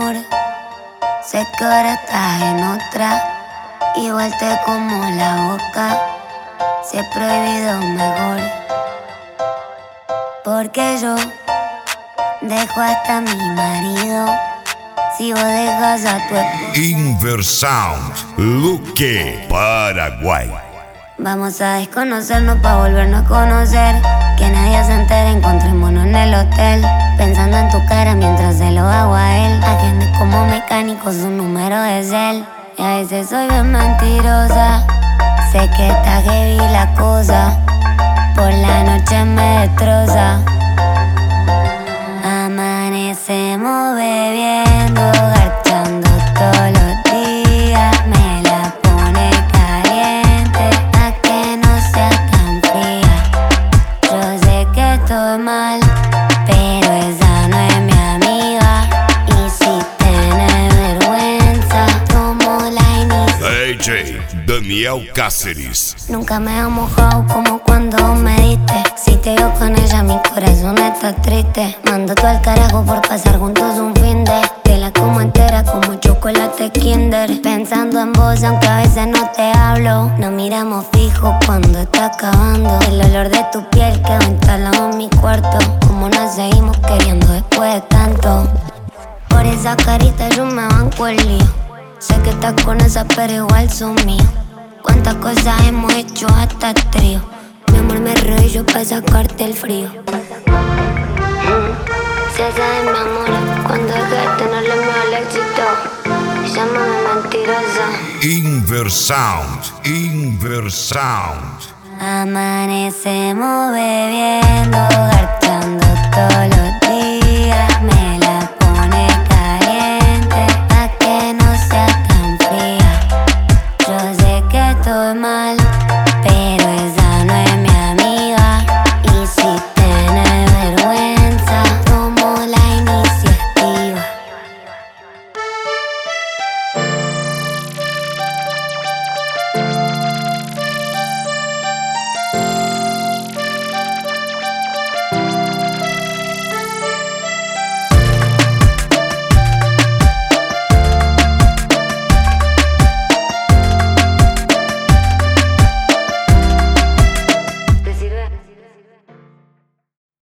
amor. Sé que ahora estás en otra, igual te como la boca. Si es prohibido mejor, porque yo dejo hasta a mi marido si vos dejas a tu esposa. Inversound, Luque, Paraguay. Vamos a desconocernos pa' volvernos a conocer. Que nadie se entere, encontrémonos en el hotel. Pensando en tu cara mientras se lo hago a él. Agende como mecánico, su número es él. Y a veces soy bien mentirosa. Sé que está heavy la cosa, por la noche me destroza. Amanecemos bebiendo, garchando todos los días. Me la pone caliente, pa' que no sea tan fría. Yo sé que estoy mal, pero esa no es mi amiga. Y si tienes vergüenza, tomo la iniciativa. AJ Daniel Cáceres. Nunca me ha mojado como cuando me diste. Si te veo con ella, mi corazón está triste. Mando todo al carajo por pasar juntos un fin de. Te la como entera como chocolate Kinder. Pensando en vos, aunque a veces no te hablo. Nos miramos fijo cuando está acabando. El olor de tu piel quedó instalado en mi cuarto. Como nos seguimos queriendo después de tanto. Por esa carita yo me banco el lío. Sé que estás con esa, pero igual son míos. Cuántas cosas hemos hecho hasta trío. Mi amor, me rollo pa' sacarte el frío. Si esa es mi amor, cuando deje de tenerle miedo al éxito, llámame mentirosa. Inversound. Amanecemos bebiendo, garchando todos los